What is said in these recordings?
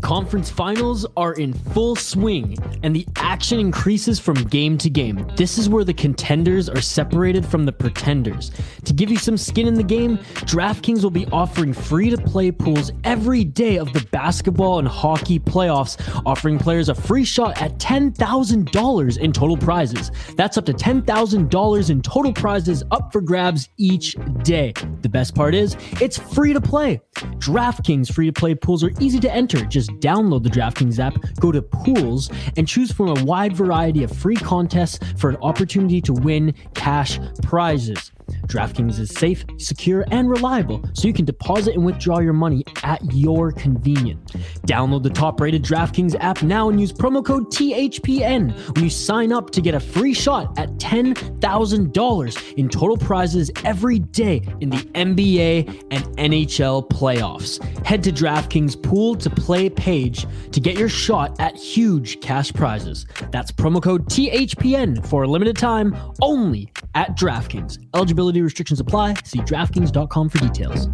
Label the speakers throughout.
Speaker 1: conference finals are in full swing, and the action increases from game to game. This is where the contenders are separated from the pretenders. To give you some skin in the game, DraftKings will be offering free-to-play pools every day of the basketball and hockey playoffs, offering players a free shot at $10,000 in total prizes. That's up to $10,000 in total prizes up for grabs each day. The best part is, it's free to play. DraftKings free-to-play pools are easy to enter. Just download the DraftKings app, go to Pools, and choose from a wide variety of free contests for an opportunity to win cash prizes. DraftKings is safe, secure, and reliable, so you can deposit and withdraw your money at your convenience. Download the top-rated DraftKings app now and use promo code THPN when you sign up to get a free shot at $10,000 in total prizes every day in the NBA and NHL playoffs. Head to DraftKings Pool to Play page to get your shot at huge cash prizes. That's promo code THPN for a limited time only at DraftKings. Eligibility restrictions apply. See DraftKings.com for details.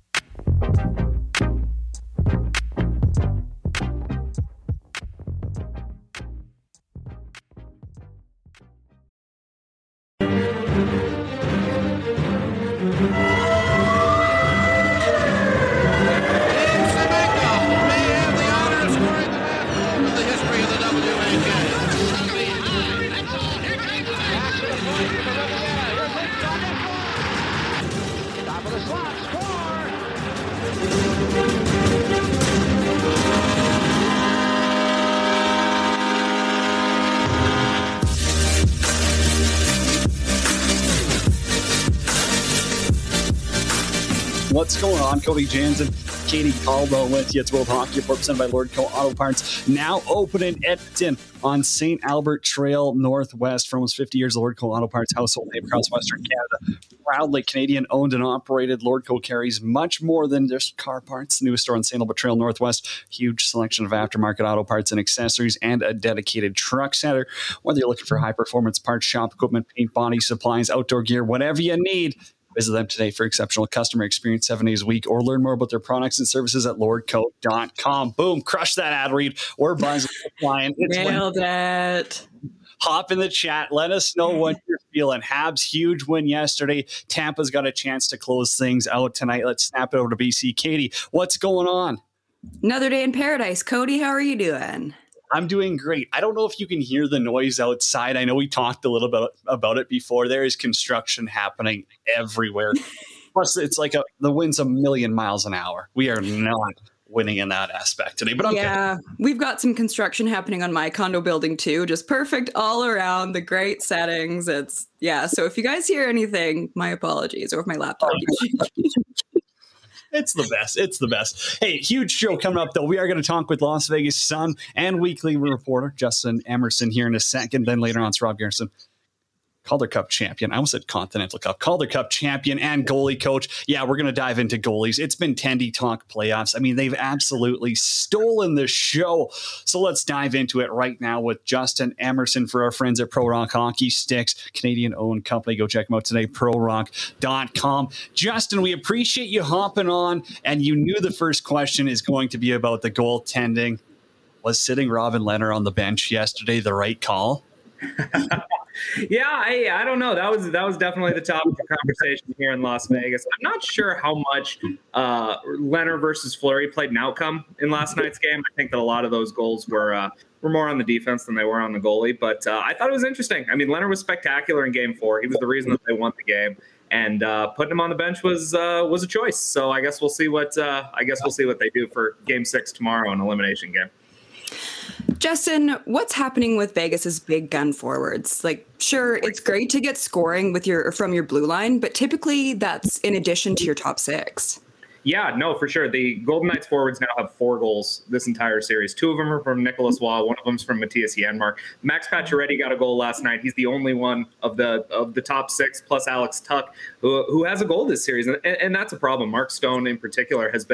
Speaker 2: What's going on? Cody Jansen, Katie Caldwell with you. It's World Hockey Report presented by Lordco Auto Parts. Now open in Edmonton on St. Albert Trail Northwest. For almost 50 years, the Lordco Auto Parts household name across Western Canada. Proudly Canadian owned and operated, Lordco carries much more than just car parts. The newest store on St. Albert Trail Northwest. Huge selection of aftermarket auto parts and accessories and a dedicated truck center. Whether you're looking for high performance parts, shop equipment, paint, body supplies, outdoor gear, whatever you need, visit them today for exceptional customer experience 7 days a week, or learn more about their products and services at lordco.com. Boom, crush that ad read or buzz client.
Speaker 3: Nailed it.
Speaker 2: Hop in the chat. Let us know what you're feeling. Habs, huge win yesterday. Tampa's got a chance to close things out tonight. Let's snap it over to BC. Katie, what's going on?
Speaker 3: Another day in paradise. Cody, how are you doing?
Speaker 2: I'm doing great. I don't know if you can hear the noise outside. I know we talked a little bit about it before. There is construction happening everywhere. Plus, it's like the wind's a million miles an hour. We are not winning in that aspect today. But
Speaker 3: yeah, we've got some construction happening on my condo building too. Just perfect all around. The great settings. So if you guys hear anything, my apologies. Or if my laptop.
Speaker 2: It's the best. It's the best. Hey, huge show coming up, though. We are going to talk with Las Vegas Sun and weekly reporter Justin Emerson here in a second. Then later on, it's Rob Garrison, Calder Cup champion. I almost said Continental Cup. Calder Cup champion and goalie coach. Yeah, we're going to dive into goalies. It's been Tendy Talk playoffs. I mean, they've absolutely stolen the show. So let's dive into it right now with Justin Emerson for our friends at Pro Rock Hockey Sticks, Canadian-owned company. Go check them out today, prorock.com. Justin, we appreciate you hopping on, and you knew the first question is going to be about the goaltending. Was sitting Robin Lehner on the bench yesterday the right call?
Speaker 4: Yeah, I don't know. That was definitely the topic of conversation here in Las Vegas. I'm not sure how much Lehner versus Fleury played an outcome in last night's game. I think that a lot of those goals were more on the defense than they were on the goalie. But I thought it was interesting. I mean, Lehner was spectacular in Game 4. He was the reason that they won the game, and putting him on the bench was a choice. So I guess we'll see what they do for Game 6 tomorrow, an elimination game.
Speaker 3: Justin, what's happening with Vegas's big gun forwards? Like, sure, it's great to get scoring from your blue line, but typically that's in addition to your top six.
Speaker 4: Yeah, no, for sure. The Golden Knights forwards now have 4 goals this entire series. 2 of them are from Nicholas Waugh. One of them's from Matthias Janmark. Max Pacioretty got a goal last night. He's the only one of the top 6, plus Alex Tuch, who has a goal this series. And that's a problem. Mark Stone, in particular, has been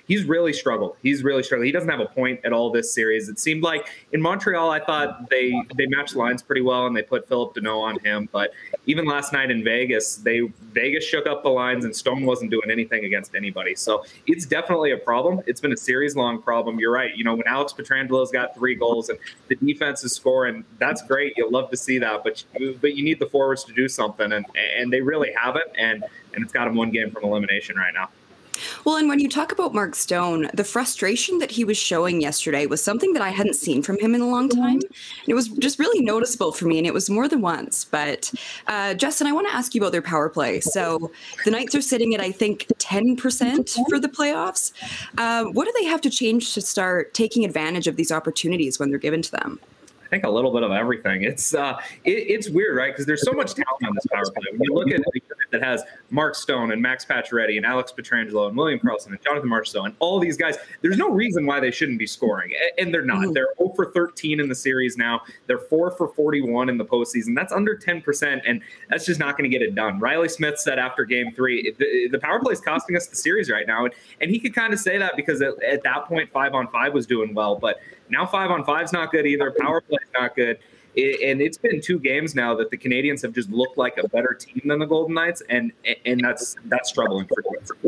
Speaker 4: he's really struggled. He doesn't have a point at all this series. It seemed like in Montreal, I thought they matched lines pretty well and they put Phillip Danault on him. But even last night in Vegas, Vegas shook up the lines and Stone wasn't doing anything against anybody. So it's definitely a problem. It's been a series-long problem. You're right. When Alex Petrangelo's got 3 goals and the defense is scoring, that's great. You'll love to see that. But you need the forwards to do something, and they really haven't. And it's got him 1 game from elimination right now.
Speaker 3: Well, and when you talk about Mark Stone, the frustration that he was showing yesterday was something that I hadn't seen from him in a long time. And it was just really noticeable for me, and it was more than once. But Justin, I want to ask you about their power play. So the Knights are sitting at, I think, 10% for the playoffs. What do they have to change to start taking advantage of these opportunities when they're given to them?
Speaker 4: I think a little bit of everything. It's weird, right? Because there's so much talent on this power play. When you look at it that has Mark Stone and Max Pacioretty and Alex Pietrangelo and William Karlsson and Jonathan Marchessault and all these guys, there's no reason why they shouldn't be scoring. And they're not. They're 0 for 13 in the series now. They're 4 for 41 in the postseason. That's under 10%, and that's just not going to get it done. Riley Smith said after Game 3, the power play is costing us the series right now. And he could kind of say that because at that point, 5-on-5 was doing well. But now 5-on-5 is not good either. Power play is not good. And it's been 2 games now that the Canadians have just looked like a better team than the Golden Knights, and that's troubling for them.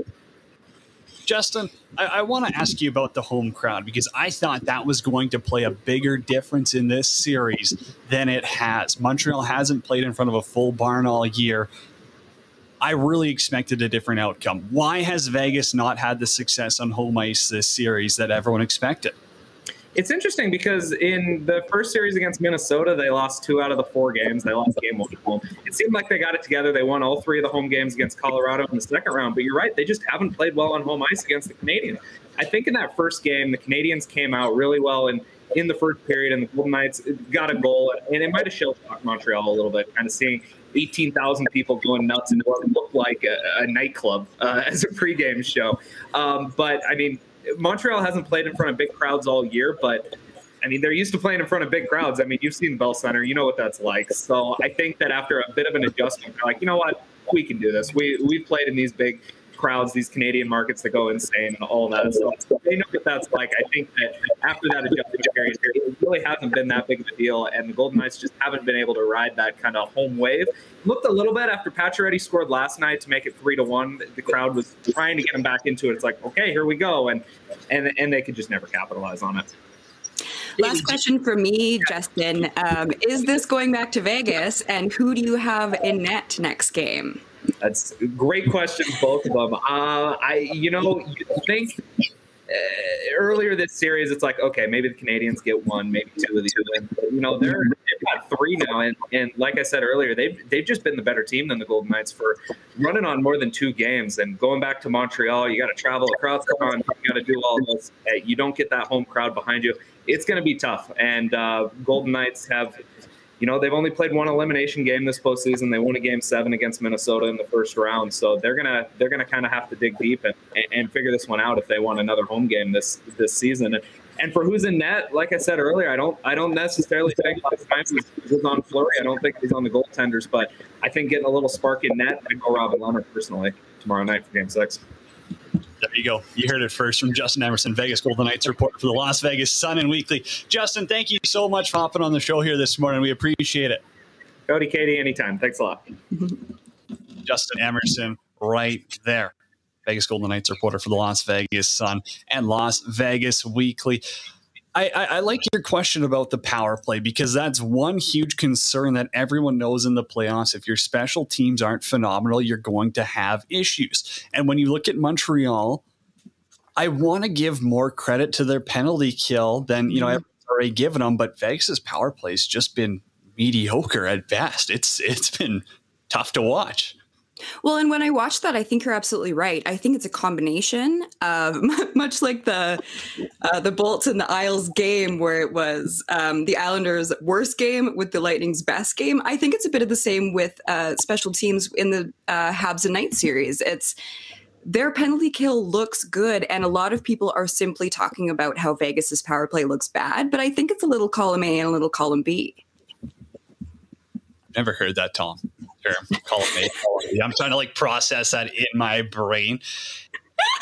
Speaker 2: Justin, I want to ask you about the home crowd, because I thought that was going to play a bigger difference in this series than it has. Montreal hasn't played in front of a full barn all year. I really expected a different outcome. Why has Vegas not had the success on home ice this series that everyone expected?
Speaker 4: It's interesting because in the first series against Minnesota, they lost 2 out of the 4 games. They lost game 1 at home. It seemed like they got it together. They won all 3 of the home games against Colorado in the second round. But you're right, they just haven't played well on home ice against the Canadians. I think in that first game, the Canadians came out really well in the first period, and the Golden Knights got a goal. And it might have shell-shocked Montreal a little bit, kind of seeing 18,000 people going nuts in what looked like a nightclub as a pregame show. But, I mean, Montreal hasn't played in front of big crowds all year, but I mean, they're used to playing in front of big crowds. I mean, you've seen Bell Center, you know what that's like. So I think that after a bit of an adjustment, they're like, you know what, we can do this. We've played in these big crowds, these Canadian markets that go insane and all that. So they know what that's like. I think that after that adjustment period, it really hasn't been that big of a deal, and the Golden Knights just haven't been able to ride that kind of home wave. Looked a little bit after Pacioretty scored last night to make it 3-1. The crowd was trying to get him back into it. It's like, okay, here we go, and they could just never capitalize on it.
Speaker 3: Last question for me, Justin. Is this going back to Vegas, and who do you have in net next game?
Speaker 4: That's great questions, both of them. You think earlier this series, it's like, okay, maybe the Canadians get 1, maybe 2 of these wins. But, they've got 3 now, and like I said earlier, they've just been the better team than the Golden Knights for running on more than 2 games. And going back to Montreal, you got to travel across the pond, you got to do all this. You don't get that home crowd behind you. It's going to be tough. And Golden Knights have. They've only played 1 elimination game this postseason. They won a Game 7 against Minnesota in the first round, so they're gonna kind of have to dig deep and figure this one out if they want another home game this season. And for who's in net, like I said earlier, I don't necessarily think last time he's on Fleury. I don't think he's on the goaltenders, but I think getting a little spark in net, I'd go Robin Lehner personally tomorrow night for Game 6.
Speaker 2: There you go. You heard it first from Justin Emerson, Vegas Golden Knights reporter for the Las Vegas Sun and Weekly. Justin, thank you so much for hopping on the show here this morning. We appreciate it.
Speaker 4: Cody, Katie, anytime. Thanks a lot.
Speaker 2: Justin Emerson right there. Vegas Golden Knights reporter for the Las Vegas Sun and Las Vegas Weekly. I like your question about the power play, because that's one huge concern that everyone knows in the playoffs. If your special teams aren't phenomenal, you're going to have issues. And when you look at Montreal, I want to give more credit to their penalty kill than, I've already given them, but Vegas's power play has just been mediocre at best. It's been tough to watch.
Speaker 3: Well, and when I watched that, I think you're absolutely right. I think it's a combination of much like the Bolts and the Isles game, where it was the Islanders' worst game with the Lightning's best game. I think it's a bit of the same with special teams in the Habs and Knights series. It's their penalty kill looks good, and a lot of people are simply talking about how Vegas's power play looks bad. But I think it's a little column A and a little column B.
Speaker 2: Never heard that term. Column A. I'm trying to process that in my brain.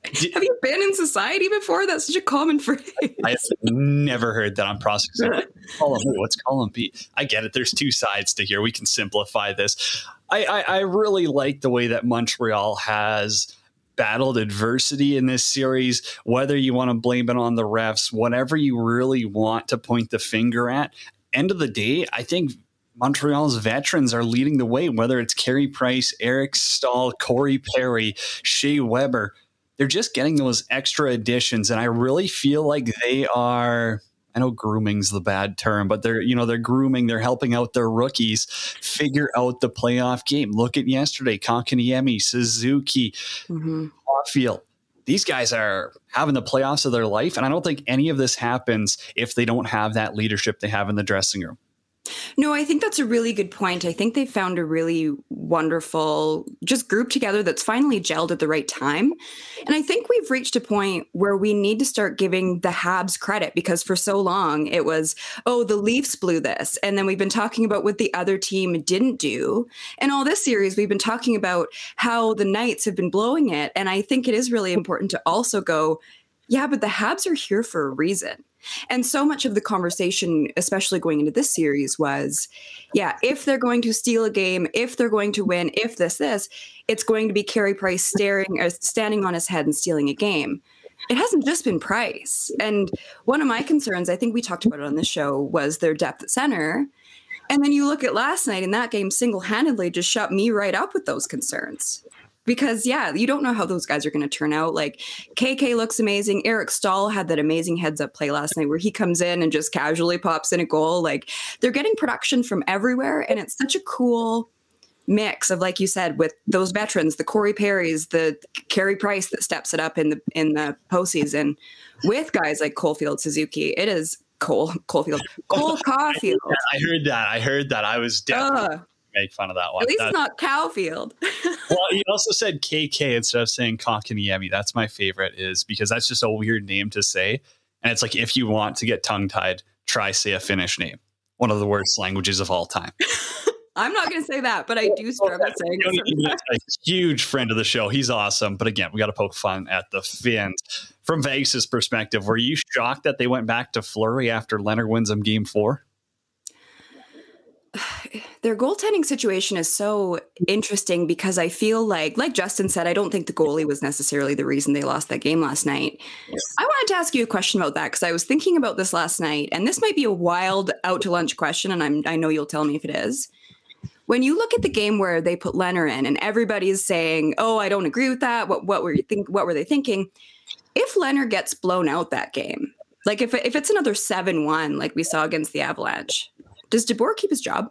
Speaker 3: Have you been in society before? That's such a common phrase.
Speaker 2: I've never heard that on processing. What's column B? I get it. There's two sides to here. We can simplify this. I really like the way that Montreal has battled adversity in this series, whether you want to blame it on the refs, whatever you really want to point the finger at. End of the day, I think Montreal's veterans are leading the way, whether it's Carey Price, Eric Staal, Corey Perry, Shea Weber. They're just getting those extra additions, and I really feel like they are, I know grooming's the bad term, but they're grooming, they're helping out their rookies figure out the playoff game. Look at yesterday, Kotkaniemi, Suzuki, Caulfield. These guys are having the playoffs of their life, and I don't think any of this happens if they don't have that leadership they have in the dressing room.
Speaker 3: No, I think that's a really good point. I think they found a really wonderful just group together that's finally gelled at the right time. And I think we've reached a point where we need to start giving the Habs credit, because for so long it was, oh, the Leafs blew this. And then we've been talking about what the other team didn't do. And all this series, we've been talking about how the Knights have been blowing it. And I think it is really important to also go, yeah, but the Habs are here for a reason. And so much of the conversation, especially going into this series, was, yeah, if they're going to steal a game, if they're going to win, if this, it's going to be Carey Price standing on his head and stealing a game. It hasn't just been Price. And one of my concerns, I think we talked about it on this show, was their depth at center. And then you look at last night, and that game single-handedly just shut me right up with those concerns. Because, yeah, you don't know how those guys are going to turn out. Like, KK looks amazing. Eric Staal had that amazing heads-up play last night where he comes in and just casually pops in a goal. Like, they're getting production from everywhere, and it's such a cool mix of, like you said, with those veterans, the Corey Perrys, the Carey Price that steps it up in the postseason, with guys like Caulfield, Suzuki. It is Cole Caulfield.
Speaker 2: I heard that. I was definitely make fun of that one.
Speaker 3: At least it's not Caulfield.
Speaker 2: Well, he also said KK instead of saying Kotkaniemi. That's my favorite, is because that's just a weird name to say. And it's like, if you want to get tongue-tied, try say a Finnish name. One of the worst languages of all time.
Speaker 3: I'm not going to say that, but I do struggle saying it.
Speaker 2: A huge friend of the show. He's awesome. But again, we got to poke fun at the Finns. From Vegas' perspective, were you shocked that they went back to Fleury after Leonard wins them game 4?
Speaker 3: Their goaltending situation is so interesting because I feel like Justin said, I don't think the goalie was necessarily the reason they lost that game last night. I wanted to ask you a question about that because I was thinking about this last night, and this might be a wild out to lunch question, and I know you'll tell me if it is. When you look at the game where they put Leonard in and everybody's saying, oh, I don't agree with that. What were they thinking? If Leonard gets blown out that game, like if it's another 7-1 like we saw against the Avalanche, does DeBoer keep his job?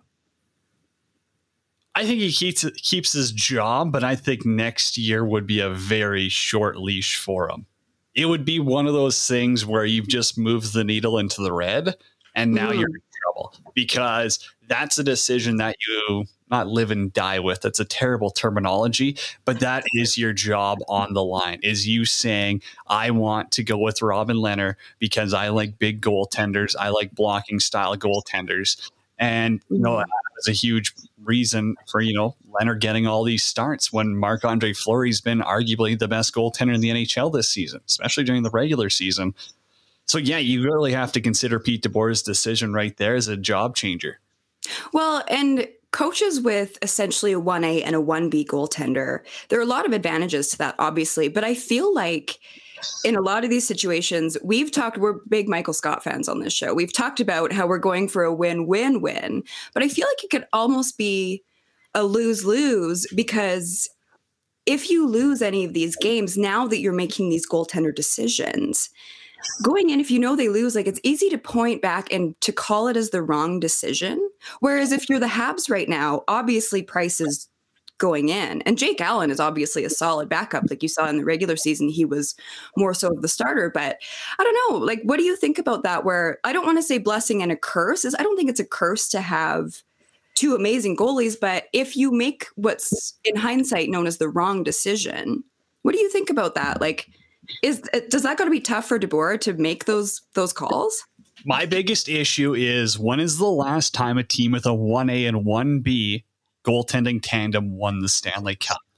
Speaker 2: I think he keeps his job, but I think next year would be a very short leash for him. It would be one of those things where you've just moved the needle into the red, and now you're in trouble, because that's a decision that you not live and die with. That's a terrible terminology, but that is your job on the line, is you saying, I want to go with Robin Lehner because I like big goaltenders. I like blocking style goaltenders. And, that was a huge reason for, Leonard getting all these starts when Marc-Andre Fleury's been arguably the best goaltender in the NHL this season, especially during the regular season. So, yeah, you really have to consider Pete DeBoer's decision right there as a job changer.
Speaker 3: Well, and coaches with essentially a 1A and a 1B goaltender, there are a lot of advantages to that, obviously. But I feel like in a lot of these situations, we're big Michael Scott fans on this show. We've talked about how we're going for a win-win-win, but I feel like it could almost be a lose-lose, because if you lose any of these games, now that you're making these goaltender decisions, going in, if they lose, it's easy to point back and to call it as the wrong decision. Whereas if you're the Habs right now, obviously Price is going in. And Jake Allen is obviously a solid backup. Like you saw in the regular season, he was more so of the starter. But I don't know, what do you think about that? Where I don't want to say blessing and a curse. I don't think it's a curse to have two amazing goalies, but if you make what's in hindsight known as the wrong decision, what do you think about that? Does that got to be tough for DeBoer to make those calls?
Speaker 2: My biggest issue is, when is the last time a team with a 1A and 1B goaltending tandem won the Stanley Cup?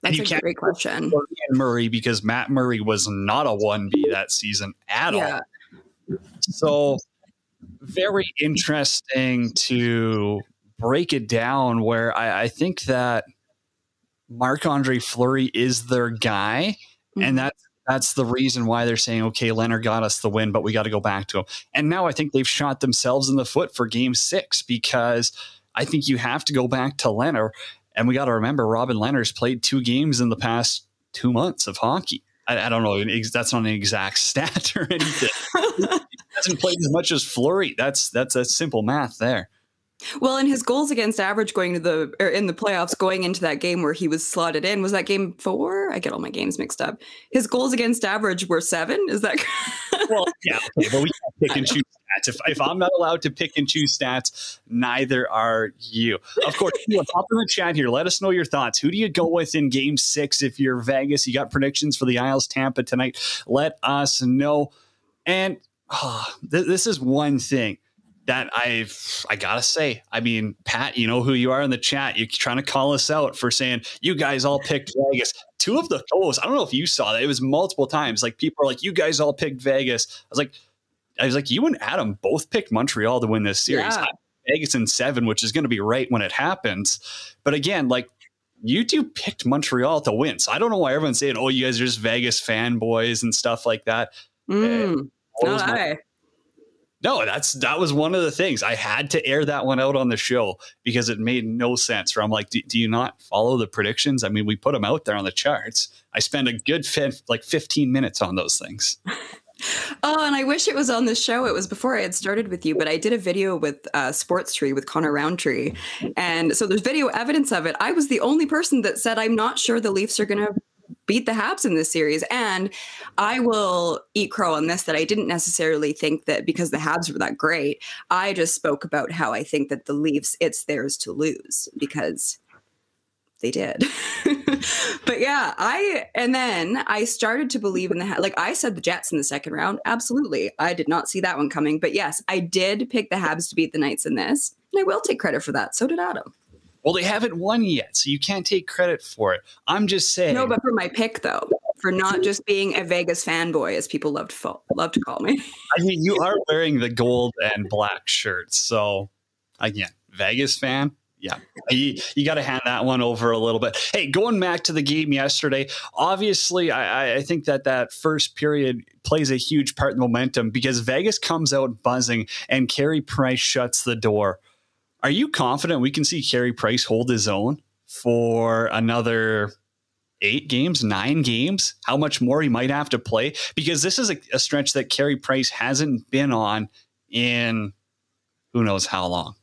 Speaker 3: That's
Speaker 2: you
Speaker 3: a
Speaker 2: can't
Speaker 3: great question.
Speaker 2: Fleury and Murray because Matt Murray was not a 1B that season at all. So very interesting to break it down where I think that Marc-Andre Fleury is their guy. And that's the reason why they're saying, okay, Leonard got us the win, but we got to go back to him. And now I think they've shot themselves in the foot for game 6 because I think you have to go back to Leonard. And we got to remember Robin Leonard's played 2 games in the past 2 months of hockey. I don't know. That's not an exact stat or anything. He hasn't played as much as Fleury. That's a simple math there.
Speaker 3: Well, and his goals against average in the playoffs going into that game where he was slotted in, was that game 4? I get all my games mixed up. His goals against average were 7. Is that?
Speaker 2: Well, yeah, okay, but we can't pick and choose stats. If I'm not allowed to pick and choose stats, neither are you. Of course, hop in the chat here. Let us know your thoughts. Who do you go with in game 6? If you're Vegas, you got predictions for the Isles Tampa tonight, let us know. And this is one thing that I gotta say. I mean, Pat, you know who you are in the chat. You're trying to call us out for saying you guys all picked Vegas. 2 of the I don't know if you saw that. It was multiple times. Like people are like, you guys all picked Vegas. I was like, you and Adam both picked Montreal to win this series.
Speaker 3: Yeah.
Speaker 2: Vegas in 7, which is going to be right when it happens. But again, like you 2 picked Montreal to win. So I don't know why everyone's saying, oh, you guys are just Vegas fanboys and stuff like that. No, that was one of the things. I had to air that one out on the show because it made no sense. Where I'm like, do you not follow the predictions? I mean, we put them out there on the charts. I spent a good 15 minutes on those things.
Speaker 3: Oh, and I wish it was on the show. It was before I had started with you, but I did a video with Sports Tree with Connor Roundtree. And so there's video evidence of it. I was the only person that said, I'm not sure the Leafs are going to beat the Habs in this series. And I will eat crow on this, that I didn't necessarily think that because the Habs were that great. I just spoke about how I think that the Leafs, it's theirs to lose because they did. But yeah, I started to believe in like I said the Jets in the second round. Absolutely. I did not see that one coming. But yes, I did pick the Habs to beat the Knights in this. And I will take credit for that. So did Adam.
Speaker 2: Well, they haven't won yet, so you can't take credit for it. I'm just saying.
Speaker 3: No, but for my pick, though, for not just being a Vegas fanboy, as people love to call me.
Speaker 2: I mean, you are wearing the gold and black shirts, so again, Vegas fan. Yeah, you got to hand that one over a little bit. Hey, going back to the game yesterday, obviously, I think that first period plays a huge part in the momentum because Vegas comes out buzzing and Carey Price shuts the door. Are you confident we can see Carey Price hold his own for another 8 games, 9 games? How much more he might have to play? Because this is a stretch that Carey Price hasn't been on in who knows how long.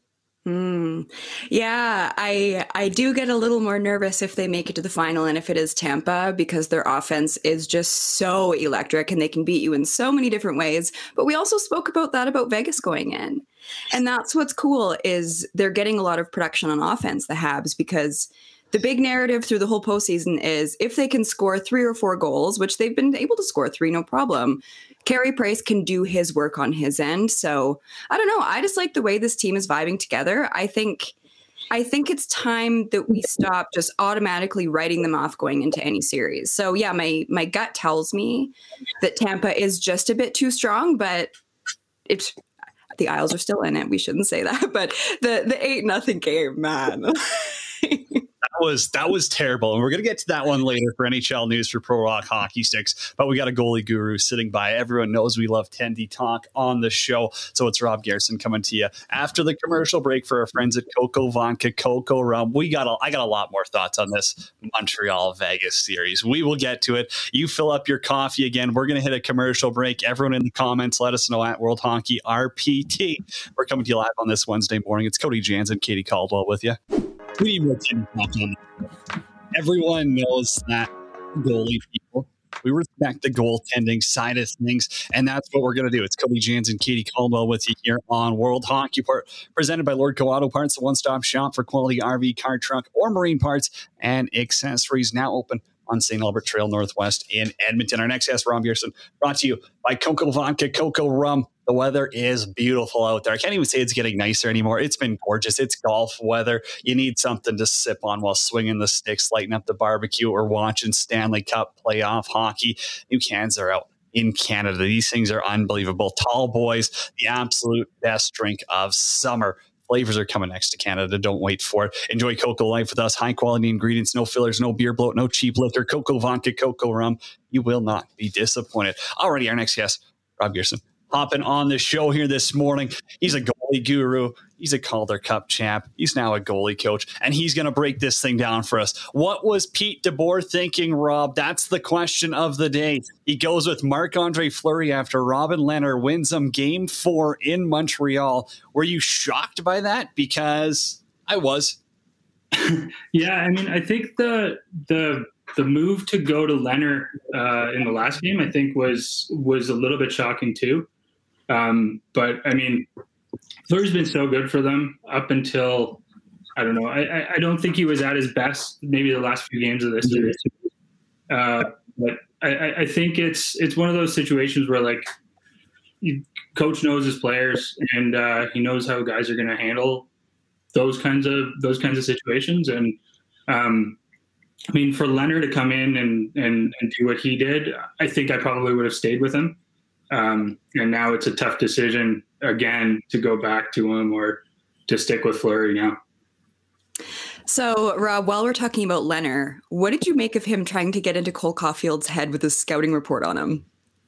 Speaker 3: Yeah, I do get a little more nervous if they make it to the final and if it is Tampa because their offense is just so electric and they can beat you in so many different ways. But we also spoke about Vegas going in. And that's what's cool is they're getting a lot of production on offense, the Habs, because the big narrative through the whole postseason is if they can score 3 or 4 goals, which they've been able to score 3, no problem, Carey Price can do his work on his end. So I don't know. I just like the way this team is vibing together. I think it's time that we stop just automatically writing them off going into any series. So yeah, my gut tells me that Tampa is just a bit too strong, but the Isles are still in it. We shouldn't say that, but the 8-0 game, man.
Speaker 2: That was terrible. And we're going to get to that one later for NHL news for Pro Rock Hockey Sticks. But we got a goalie guru sitting by. Everyone knows we love Tendy Talk on the show. So it's Rob Garrison coming to you after the commercial break for our friends at Coco Vodka, Coco Rum. I got a lot more thoughts on this Montreal Vegas series. We will get to it. You fill up your coffee again. We're going to hit a commercial break. Everyone in the comments, let us know at World Hockey RPT. We're coming to you live on this Wednesday morning. It's Cody Jansen, Katie Caldwell with you. We need more Tendy Talk on. Everyone knows that goalie people. We respect the goaltending side of things, and that's what we're going to do. It's Cody Jansen, Katie Caldwell with you here on World Hockey Report, presented by Lordco Auto Parts, the one-stop shop for quality RV, car, truck, or marine parts and accessories. Now open on St. Albert Trail Northwest in Edmonton. Our next guest, Rob Gerson, brought to you by Coco Vodka, Coco Rum. The weather is beautiful out there. I can't even say it's getting nicer anymore. It's been gorgeous. It's golf weather. You need something to sip on while swinging the sticks, lighting up the barbecue, or watching Stanley Cup playoff hockey. New cans are out in Canada. These things are unbelievable. Tall Boys, the absolute best drink of summer. Flavors are coming next to Canada. Don't wait for it. Enjoy Coco Life with us. High quality ingredients, no fillers, no beer bloat, no cheap liquor. Coco Vodka, Coco Rum. You will not be disappointed. Already, our next guest, Rob Gerson, hopping on the show here this morning. He's a goalie guru. He's a Calder Cup champ. He's now a goalie coach, and he's going to break this thing down for us. What was Pete DeBoer thinking, Rob? That's the question of the day. He goes with Marc-Andre Fleury after Robin Lehner wins him Game 4 in Montreal. Were you shocked by that? Because I was.
Speaker 5: Yeah, I mean, I think the move to go to Lehner in the last game, I think was a little bit shocking too. But I mean, Fleury's been so good for them up until, I don't know. I don't think he was at his best maybe the last few games of this series. But I think it's one of those situations where like coach knows his players and he knows how guys are going to handle those kinds of situations. And I mean, for Lehner to come in and do what he did, I think I probably would have stayed with him. And now it's a tough decision again to go back to him or to stick with Fleury now.
Speaker 3: So, Rob, while we're talking about Lehner, what did you make of him trying to get into Cole Caulfield's head with his scouting report on him?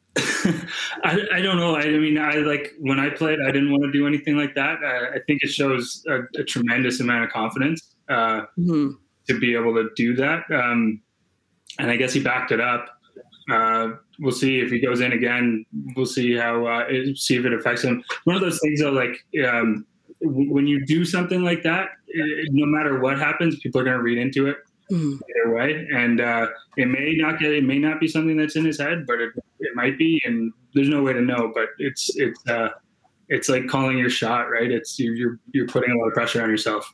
Speaker 5: I don't know. I mean, I like when I played, I didn't want to do anything like that. I think it shows a tremendous amount of confidence to be able to do that. And I guess he backed it up. We'll see if he goes in again. We'll see see if it affects him. One of those things though, like when you do something like that, no matter what happens, people are going to read into it either way. And it may not be something that's in his head, but it might be, and there's no way to know. But it's like calling your shot, right? It's you're putting a lot of pressure on yourself.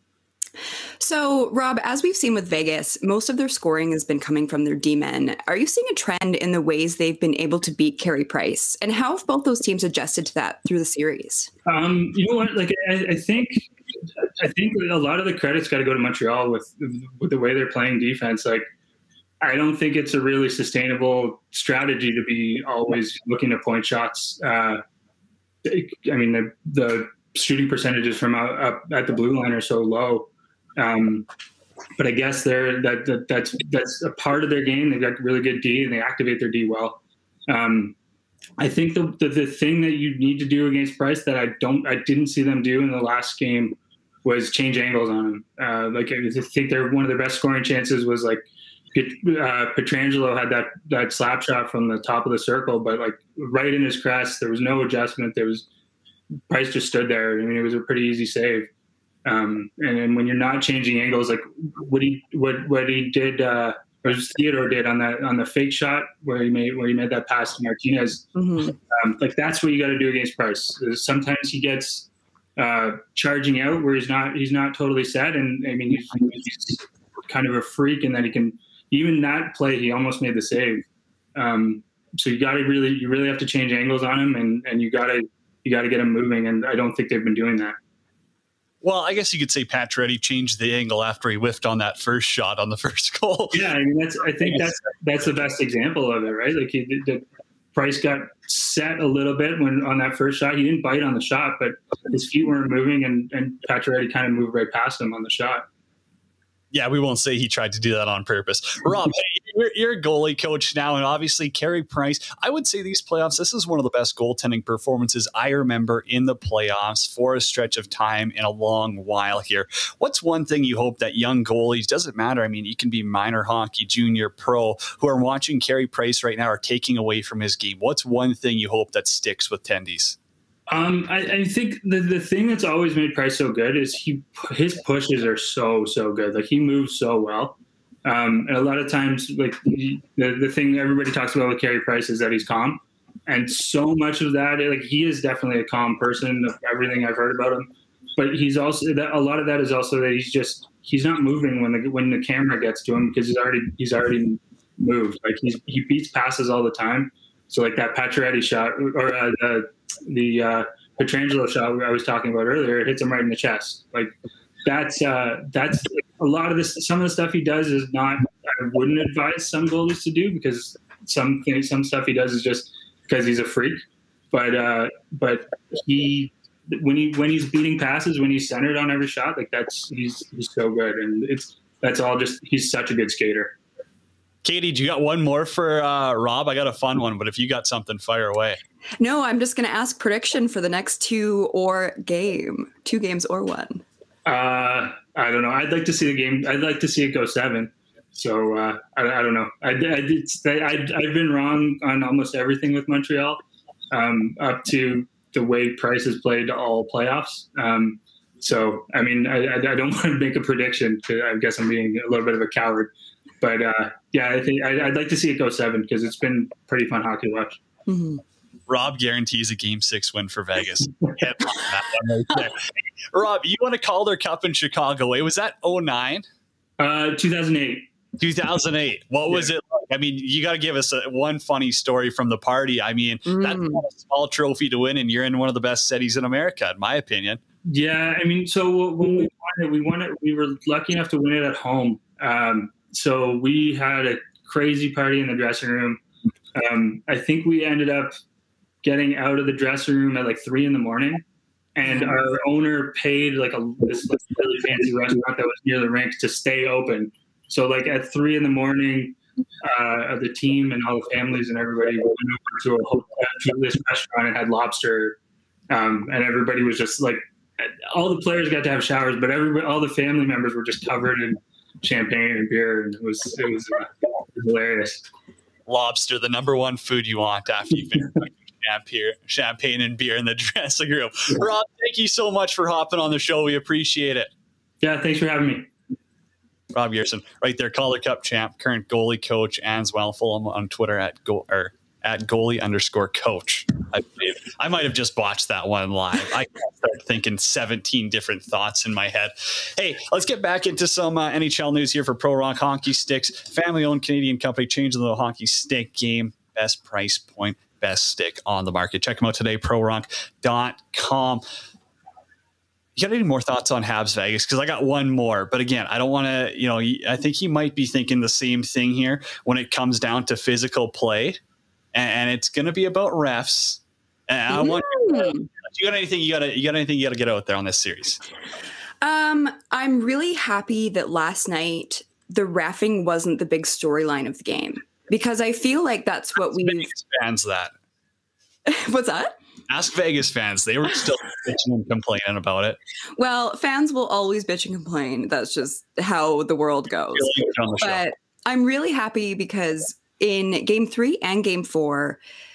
Speaker 3: So, Rob, as we've seen with Vegas, most of their scoring has been coming from their D-men. Are you seeing a trend in the ways they've been able to beat Carey Price? And how have both those teams adjusted to that through the series?
Speaker 5: You know what? Like, I think a lot of the credit's got to go to Montreal with the way they're playing defense. Like, I don't think it's a really sustainable strategy to be always looking to point shots. I mean, the shooting percentages from up at the blue line are so low. But I guess that's a part of their game. They've got really good D and they activate their D well. I think the thing that you need to do against Price that I didn't see them do in the last game was change angles on him. Like I think one of their best scoring chances was like Pietrangelo had that slap shot from the top of the circle, but like right in his crest, there was no adjustment. Price just stood there. I mean, it was a pretty easy save. And then when you're not changing angles, like what he did, or Theodore did on the fake shot where he made that pass to Martinez, like that's what you got to do against Price. Sometimes he gets charging out where he's not totally set, and I mean he's kind of a freak in that he can. Even that play, he almost made the save. So you really have to change angles on him, and you got to get him moving, and I don't think they've been doing that.
Speaker 2: Well, I guess you could say Pacioretty changed the angle after he whiffed on that first shot on the first goal.
Speaker 5: Yeah, I mean that's the best example of it, right? Like the Price got set a little bit when on that first shot. He didn't bite on the shot, but his feet weren't moving, and Pacioretty kind of moved right past him on the shot.
Speaker 2: Yeah, we won't say he tried to do that on purpose. Rob, you're a goalie coach now, and obviously Carey Price. I would say these playoffs, this is one of the best goaltending performances I remember in the playoffs for a stretch of time in a long while here. What's one thing you hope that young goalies, doesn't matter, I mean, you can be minor hockey, junior, pro, who are watching Carey Price right now are taking away from his game? What's one thing you hope that sticks with Tendies?
Speaker 5: I think the thing that's always made Price so good is his pushes are so good. Like he moves so well. And a lot of times, like the thing everybody talks about with Carey Price is that he's calm. And so much of that, like he is definitely a calm person of everything I've heard about him. But he's also, a lot of that is also that he's just he's not moving when the camera gets to him because he's already moved. Like he beats passes all the time. So like that Pacioretty shot or the Pietrangelo shot I was talking about earlier, it hits him right in the chest. Like that's a lot of this. Some of the stuff he does is not. I wouldn't advise some goalies to do because some stuff he does is just because he's a freak. But he when he's beating passes, when he's centered on every shot, like he's so good, and that's all just he's such a good skater.
Speaker 2: Katie, do you got one more for Rob? I got a fun one, but if you got something, fire away.
Speaker 3: No, I'm just going to ask prediction for the next two games or one.
Speaker 5: I don't know. I'd like to see the game. I'd like to see it go 7. So I don't know. I've been wrong on almost everything with Montreal, up to the way Price has played all playoffs. So I mean, I don't want to make a prediction. I guess I'm being a little bit of a coward. But yeah, I think I'd like to see it go 7 because it's been pretty fun hockey to watch.
Speaker 3: Mm-hmm.
Speaker 2: Rob guarantees a Game 6 win for Vegas. That one right there. Rob, you won a Calder Cup in Chicago. Wait, was that 2009?
Speaker 5: 2008.
Speaker 2: 2008. What was it like? I mean, you got to give us one funny story from the party. I mean, that's not a small trophy to win, and you're in one of the best cities in America, in my opinion.
Speaker 5: Yeah, I mean, so when we won it, we were lucky enough to win it at home. So we had a crazy party in the dressing room. I think we ended up getting out of the dressing room at like 3 a.m. And our owner paid like this really fancy restaurant that was near the rink to stay open. So like at 3 a.m, the team and all the families and everybody went over to this restaurant and had lobster. And everybody was just like, all the players got to have showers, but all the family members were just covered in champagne and beer, and it was hilarious.
Speaker 2: Lobster, the number one food you want after you've been drinking champagne and beer in the dressing room. Rob, thank you so much for hopping on the show. We appreciate it.
Speaker 5: Yeah, thanks for having me.
Speaker 2: Rob Gerson, right there, Calder Cup champ, current goalie coach, as well. Follow him on Twitter at goalie_coach. I believe I might have just botched that one live. I can't start thinking 17 different thoughts in my head. Hey, let's get back into some NHL news here for Pro Rock Hockey Sticks. Family-owned Canadian company changing the hockey stick game. Best price point, best stick on the market. Check them out today, prorock.com. You got any more thoughts on Habs Vegas? Because I got one more. But again, I don't want to, I think he might be thinking the same thing here when it comes down to physical play. And it's going to be about refs. And I wonder, do you got anything you got to get out there on this series?
Speaker 3: I'm really happy that last night the reffing wasn't the big storyline of the game, because I feel like that's what we
Speaker 2: fans that.
Speaker 3: What's that?
Speaker 2: Ask Vegas fans. They were still bitching and complaining about it.
Speaker 3: Well, fans will always bitch and complain. That's just how the world goes. But I'm really happy because in Game 3 and Game 4,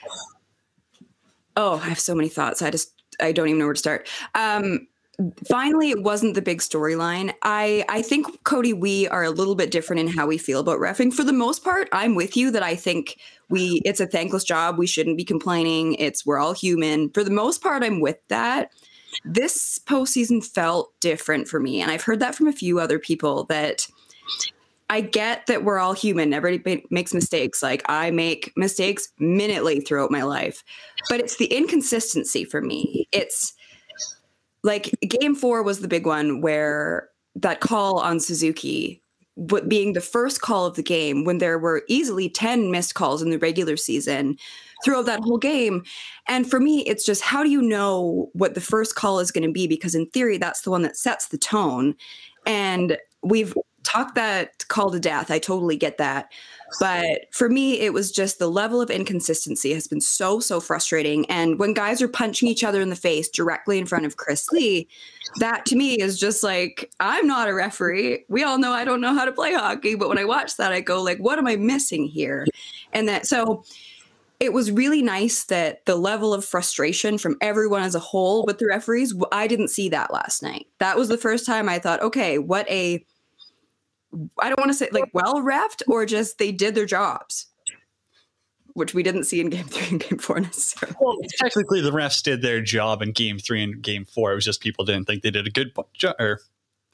Speaker 3: I have so many thoughts. I don't even know where to start. Finally, it wasn't the big storyline. I think, Cody, we are a little bit different in how we feel about reffing. For the most part, I'm with you that I think it's a thankless job. We shouldn't be complaining. We're all human. For the most part, I'm with that. This postseason felt different for me. And I've heard that from a few other people, that I get that we're all human. Everybody makes mistakes. Like, I make mistakes minutely throughout my life. But it's the inconsistency for me. It's like Game 4 was the big one, where that call on Suzuki being the first call of the game, when there were easily 10 missed calls in the regular season throughout that whole game. And for me, it's just, how do you know what the first call is going to be? Because in theory, that's the one that sets the tone. And we've talked that call to death. I totally get that. But for me, it was just the level of inconsistency has been so frustrating. And when guys are punching each other in the face directly in front of Chris Lee, that to me is just like, I'm not a referee. We all know I don't know how to play hockey. But when I watch that, I go like, what am I missing here? And so it was really nice that the level of frustration from everyone as a whole with the referees, I didn't see that last night. That was the first time I thought, okay, I don't want to say like well-reffed, or just they did their jobs, which we didn't see in Game 3 and Game 4 necessarily.
Speaker 2: Well, technically the refs did their job in Game 3 and Game 4. It was just people didn't think they did a good job, or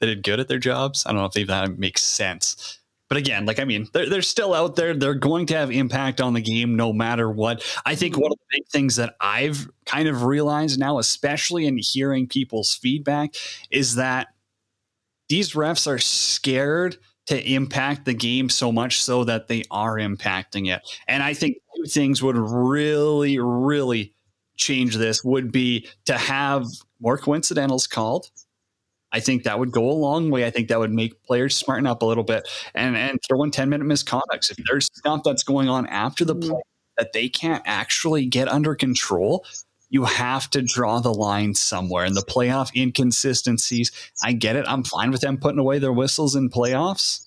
Speaker 2: They did good at their jobs. I don't know if that makes sense. But again, like, I mean, they're still out there. They're going to have impact on the game no matter what. I think one of the big things that I've kind of realized now, especially in hearing people's feedback, is that these refs are scared to impact the game so much so that they are impacting it. And I think two things would really, really change this would be to have more coincidentals called. I think that would go a long way. I think that would make players smarten up a little bit and throw in 10-minute misconducts. If there's stuff that's going on after the play that they can't actually get under control, you have to draw the line somewhere. And the playoff inconsistencies, I get it. I'm fine with them putting away their whistles in playoffs.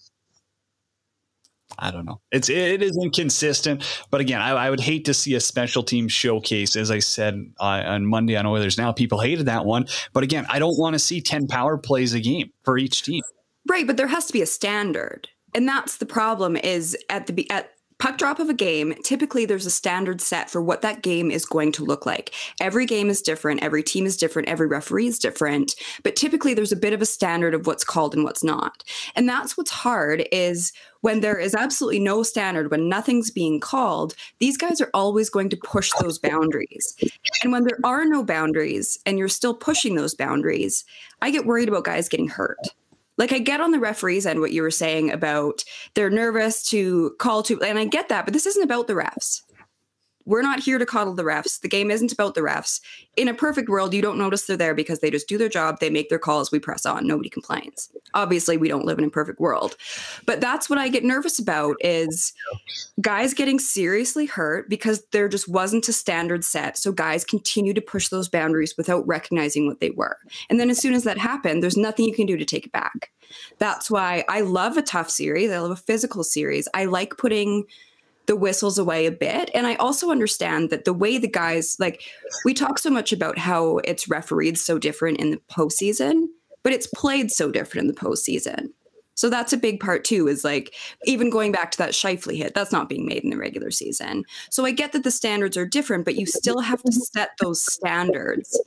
Speaker 2: I don't know. It is inconsistent. But again, I would hate to see a special team showcase. As I said on Monday on Oilers Now, people hated that one. But again, I don't want to see 10 power plays a game for each team.
Speaker 3: Right, but there has to be a standard. And that's the problem is at puck drop of a game, typically there's a standard set for what that game is going to look like. Every game is different. Every team is different. Every referee is different. But typically there's a bit of a standard of what's called and what's not. And that's what's hard is when there is absolutely no standard, when nothing's being called, these guys are always going to push those boundaries. And when there are no boundaries and you're still pushing those boundaries, I get worried about guys getting hurt. Like, I get on the referees end what you were saying about they're nervous to call to, and I get that, but this isn't about the refs. We're not here to coddle the refs. The game isn't about the refs. In a perfect world, you don't notice they're there because they just do their job. They make their calls. We press on. Nobody complains. Obviously, we don't live in a perfect world. But that's what I get nervous about is guys getting seriously hurt because there just wasn't a standard set. So guys continue to push those boundaries without recognizing what they were. And then as soon as that happened, there's nothing you can do to take it back. That's why I love a tough series. I love a physical series. I like putting the whistles away a bit. And I also understand that the way the guys, like, we talk so much about how it's refereed so different in the postseason, but it's played so different in the postseason. So that's a big part too, is like, even going back to that Scheifele hit, that's not being made in the regular season. So I get that the standards are different, but you still have to set those standards.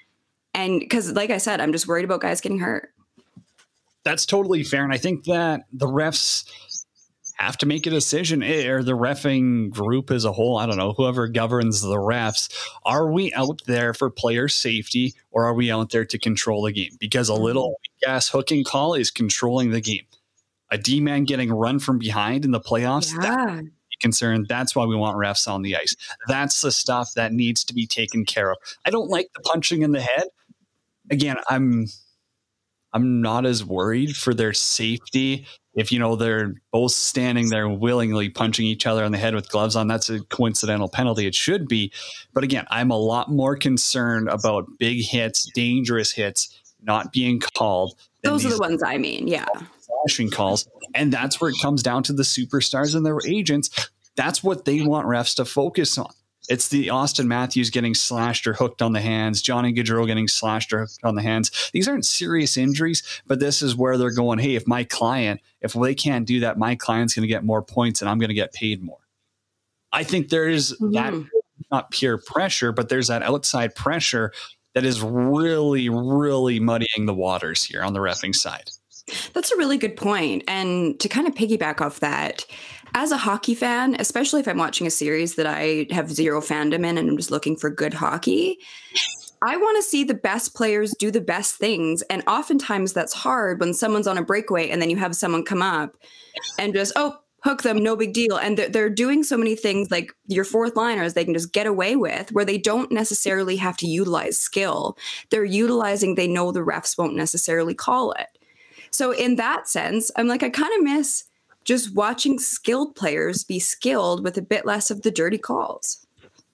Speaker 3: And because, like I said, I'm just worried about guys getting hurt.
Speaker 2: That's totally fair. And I think that the refs have to make a decision, or the reffing group as a whole. I don't know, whoever governs the refs. Are we out there for player safety, or are we out there to control the game? Because a little gas hooking call is controlling the game. A D-man getting run from behind in the playoffs, that's concerned. That's why we want refs on the ice. That's the stuff that needs to be taken care of. I don't like the punching in the head. Again, I'm not as worried for their safety. If, you know, they're both standing there willingly punching each other on the head with gloves on, that's a coincidental penalty. It should be. But again, I'm a lot more concerned about big hits, dangerous hits not being called.
Speaker 3: Those are the ones I mean. Yeah.
Speaker 2: Flashing calls. And that's where it comes down to the superstars and their agents. That's what they want refs to focus on. It's the Austin Matthews getting slashed or hooked on the hands, Johnny Gaudreau getting slashed or hooked on the hands. These aren't serious injuries, but this is where they're going, hey, if they can't do that, my client's going to get more points and I'm going to get paid more. I think there is that, not peer pressure, but there's that outside pressure that is really, really muddying the waters here on the reffing side.
Speaker 3: That's a really good point. And to kind of piggyback off that, as a hockey fan, especially if I'm watching a series that I have zero fandom in and I'm just looking for good hockey, I want to see the best players do the best things. And oftentimes that's hard when someone's on a breakaway and then you have someone come up and just, hook them, no big deal. And they're doing so many things like your fourth liners they can just get away with, where they don't necessarily have to utilize skill. They're utilizing, they know the refs won't necessarily call it. So in that sense, I'm like, I kind of miss just watching skilled players be skilled with a bit less of the dirty calls.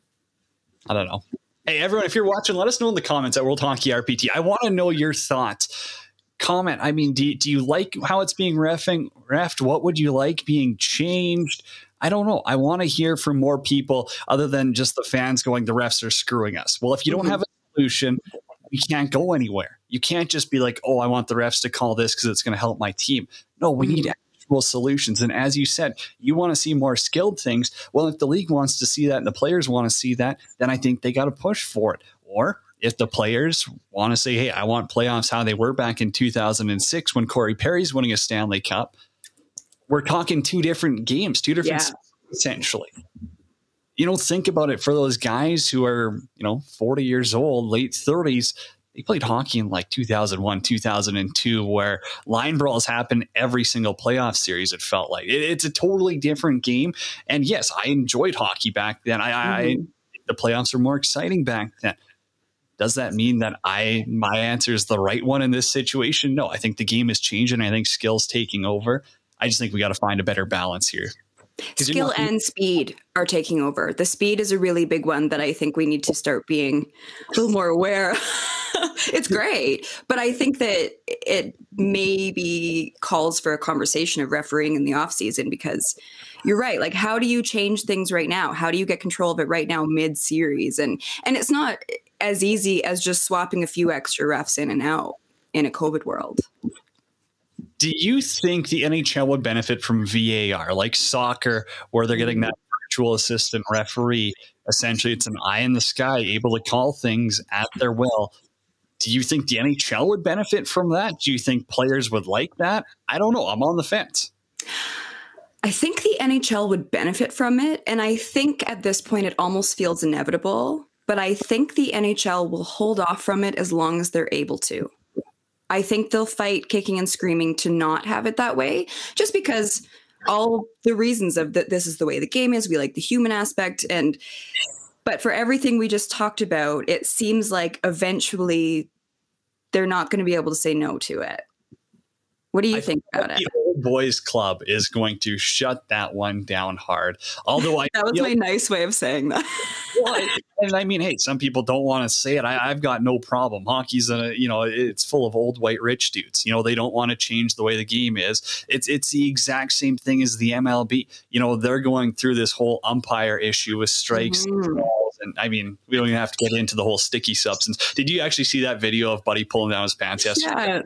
Speaker 2: I don't know. Hey, everyone, if you're watching, let us know in the comments at World Hockey RPT. I want to know your thoughts. Comment. I mean, do you like how it's being reffed? What would you like being changed? I don't know. I want to hear from more people other than just the fans going, the refs are screwing us. Well, if you don't have a solution, we can't go anywhere. You can't just be like, I want the refs to call this because it's going to help my team. No, we need actual solutions. And as you said, you want to see more skilled things. Well, if the league wants to see that and the players want to see that, then I think they got to push for it. Or if the players want to say, hey, I want playoffs how they were back in 2006 when Corey Perry's winning a Stanley Cup, we're talking two different games, two different essentially. You don't think about it for those guys who are, 40 years old, late 30s. They played hockey in like 2001, 2002, where line brawls happen every single playoff series. It felt like it's a totally different game. And yes, I enjoyed hockey back then. The playoffs were more exciting back then. Does that mean that my answer is the right one in this situation? No, I think the game is changing. I think skill's taking over. I just think we got to find a better balance here.
Speaker 3: Skill and speed are taking over. The speed is a really big one that I think we need to start being a little more aware. It's great, but I think that it maybe calls for a conversation of refereeing in the off season, because you're right. Like, how do you change things right now? How do you get control of it right now mid-series? And it's not as easy as just swapping a few extra refs in and out in a COVID world.
Speaker 2: Do you think the NHL would benefit from VAR, like soccer, where they're getting that virtual assistant referee? Essentially, it's an eye in the sky, able to call things at their will. Do you think the NHL would benefit from that? Do you think players would like that? I don't know. I'm on the fence.
Speaker 3: I think the NHL would benefit from it. And I think at this point, it almost feels inevitable. But I think the NHL will hold off from it as long as they're able to. I think they'll fight kicking and screaming to not have it that way, just because all the reasons of that this is the way the game is. We like the human aspect. But for everything we just talked about, it seems like eventually they're not going to be able to say no to it. What do you think about it?
Speaker 2: The Old Boys Club is going to shut that one down hard. Although
Speaker 3: that was my nice way of saying that.
Speaker 2: And I mean, hey, some people don't want to say it. I've got no problem. Hockey's it's full of old white rich dudes. they don't want to change the way the game is. It's the exact same thing as the MLB. They're going through this whole umpire issue with strikes and calls. And I mean, we don't even have to get into the whole sticky substance. Did you actually see that video of Buddy pulling down his pants yesterday?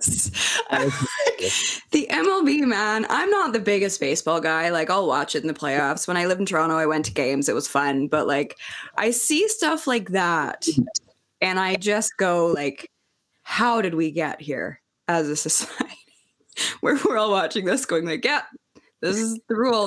Speaker 3: Yes. The MLB, man, I'm not the biggest baseball guy. Like, I'll watch it in the playoffs. When I lived in Toronto, I went to games. It was fun. But like, I see stuff like that and I just go like, how did we get here as a society where we're all watching this going like, yeah, this is the rule.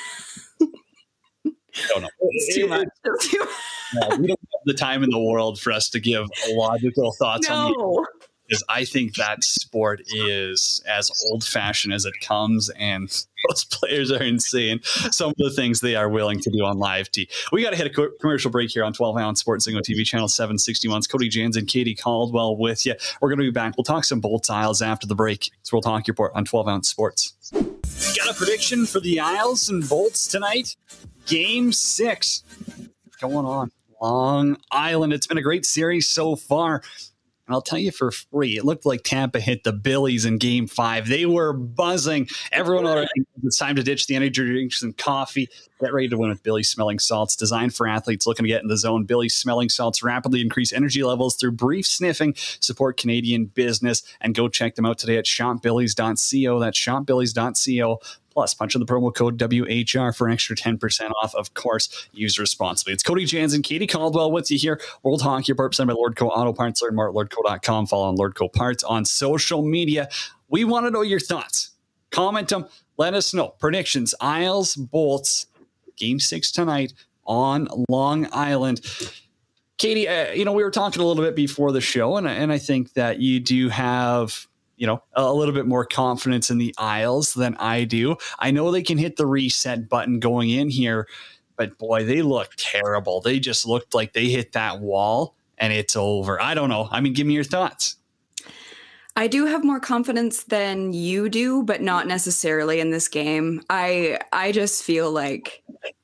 Speaker 3: It's too much.
Speaker 2: No, we don't have the time in the world for us to give logical thoughts on the because I think that sport is as old-fashioned as it comes, and those players are insane. Some of the things they are willing to do on live T. We got to hit a commercial break here on 12-ounce Sports Zingo TV channel 761. It's Cody Jans and Katie Caldwell with you. We're going to be back. We'll talk some Bolts Isles after the break. It's World Hockey Report on 12-ounce Sports. Got a prediction for the Isles and Bolts tonight? Game 6 going on Long Island. It's been a great series so far. And I'll tell you for free, it looked like Tampa hit the Billies in Game 5. They were buzzing. Everyone already it's time to ditch the energy drinks and coffee. Get ready to win with Billy Smelling Salts. Designed for athletes looking to get in the zone. Billy Smelling Salts rapidly increase energy levels through brief sniffing. Support Canadian business. And go check them out today at shopbillies.co. That's shopbillies.co. Plus, punch in the promo code WHR for an extra 10% off. Of course, use responsibly. It's Cody Jans and Katie Caldwell with you here. World Hockey Report presented by Lordco Auto Parts. Learn more at lordco.com. Follow on Lordco Parts on social media. We want to know your thoughts. Comment them. Let us know. Predictions. Isles, Bolts. Game 6 tonight on Long Island. Katie, we were talking a little bit before the show, and I think that you do have a little bit more confidence in the Isles than I do. I know they can hit the reset button going in here, but boy, they look terrible. They just looked like they hit that wall and it's over. I don't know. I mean, give me your thoughts.
Speaker 3: I do have more confidence than you do, but not necessarily in this game. I just feel like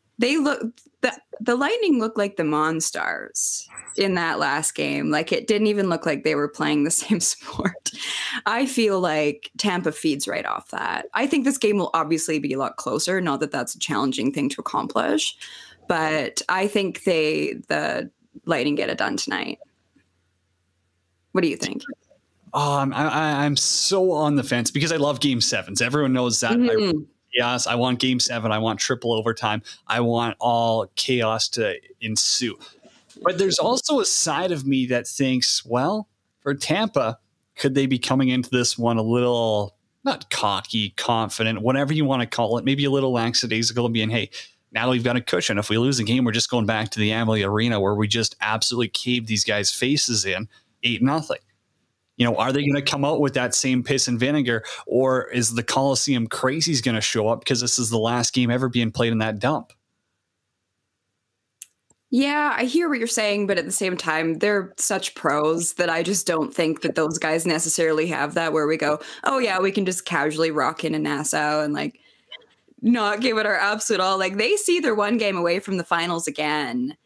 Speaker 3: the Lightning looked like the Monstars in that last game. Like, it didn't even look like they were playing the same sport. I feel like Tampa feeds right off that. I think this game will obviously be a lot closer. Not that that's a challenging thing to accomplish, but I think the Lightning get it done tonight. What do you think?
Speaker 2: I'm so on the fence because I love Game 7s. Everyone knows that.
Speaker 3: Mm-hmm.
Speaker 2: Yes, I want Game 7. I want triple overtime. I want all chaos to ensue. But there's also a side of me that thinks, well, for Tampa, could they be coming into this one a little, not cocky, confident, whatever you want to call it, maybe a little lackadaisical, and being, hey, now we've got a cushion. If we lose a game, we're just going back to the Amalie Arena where we just absolutely caved these guys' faces in 8-0. You know, are they going to come out with that same piss and vinegar, or is the Coliseum crazies going to show up because this is the last game ever being played in that dump?
Speaker 3: Yeah, I hear what you're saying, but at the same time, they're such pros that I just don't think that those guys necessarily have that where we go, oh yeah, we can just casually rock in Nassau and like not give it our absolute all. Like they see they're one game away from the finals again.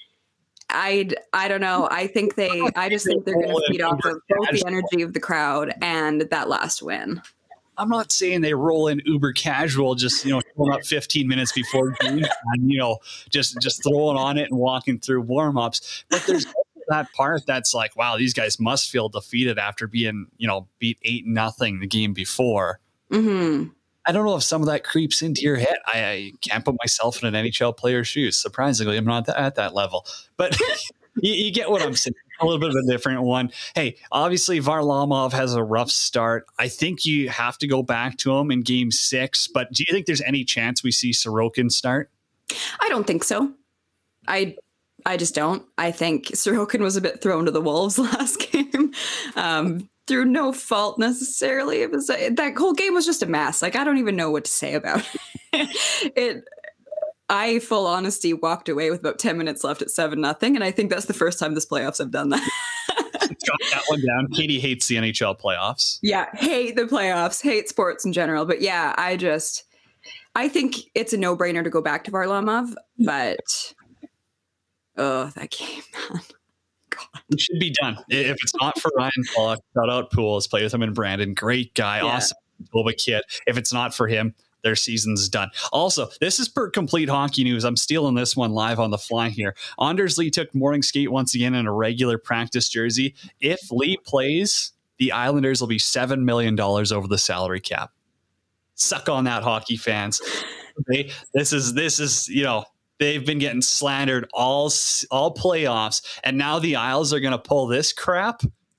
Speaker 3: I don't know. I just think they're going to feed off of both the energy of the crowd and that last win.
Speaker 2: I'm not saying they roll in uber casual, just, you know, showing up 15 minutes before game and, you know, just throwing on it and walking through warm-ups. But there's that part that's like, wow, these guys must feel defeated after being, you know, beat 8-0 the game before.
Speaker 3: Mm-hmm.
Speaker 2: I don't know if some of that creeps into your head. I can't put myself in an NHL player's shoes. Surprisingly, I'm not at that level. But you get what I'm saying. A little bit of a different one. Hey, obviously Varlamov has a rough start. I think you have to go back to him in game 6. But do you think there's any chance we see Sorokin start?
Speaker 3: I don't think so. I just don't. I think Sorokin was a bit thrown to the wolves last game. Through no fault necessarily. It was that whole game was just a mess. Like I don't even know what to say about it. I, full honesty, walked away with about 10 minutes left at 7-0, and I think that's the first time this playoffs I've done that.
Speaker 2: Got that one down. Katie hates the NHL playoffs.
Speaker 3: Yeah, hate the playoffs, hate sports in general. But yeah, I think it's a no-brainer to go back to Varlamov, but that game, man. God.
Speaker 2: It should be done. If it's not for Ryan Pollock, shout out Pools, play with him and Brandon. Great guy, awesome kid. If it's not for him, their season's done. Also, this is per complete hockey news. I'm stealing this one live on the fly here. Anders Lee took morning skate once again in a regular practice jersey. If Lee plays, the Islanders will be $7 million over the salary cap. Suck on that, hockey fans. Okay? This is, you know, they've been getting slandered all playoffs, and now the Isles are going to pull this crap.